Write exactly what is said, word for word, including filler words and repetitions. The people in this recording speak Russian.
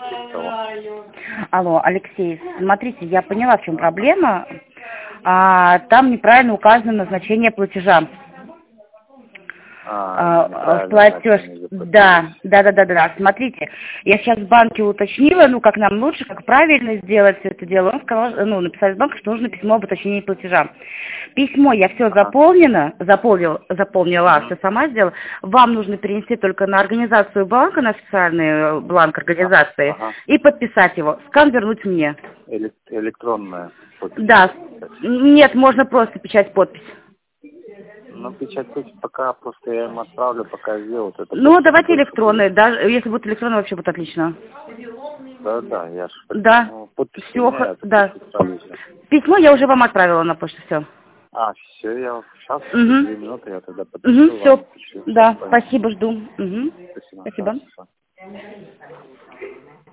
типа того. Алло, Алексей, смотрите, я поняла, в чем проблема. А, там неправильно указано назначение платежа. А, А, в платеж. Да, да, да, да, да. Смотрите, я сейчас в банке уточнила, ну, как нам лучше, как правильно сделать все это дело. Он сказал, ну, написали в банк, что нужно письмо об уточнении платежа. Письмо я все ага. заполнено, заполнил, заполнила, Угу. все сама сделала. Вам нужно перенести только на организацию банка, на официальный бланк организации, Ага. и подписать его. Скан вернуть мне. Эле- электронная подпись. Да. Нет, можно просто печать подпись. Ну, печать подпись пока просто я им отправлю, пока сделают это. Ну, давайте электронные, да, если будет электронные, вообще будет отлично. Да, да, я ж Да. ну, подпись у Все, меня, я да. сразу всё. Письмо я уже вам отправила на почту, все. А, все, я сейчас, Угу. две минуты, я тогда подпишу Угу, вам. все. Пишу. Да, Понятно. спасибо, жду. Угу. Спасибо. Спасибо. Хорошо.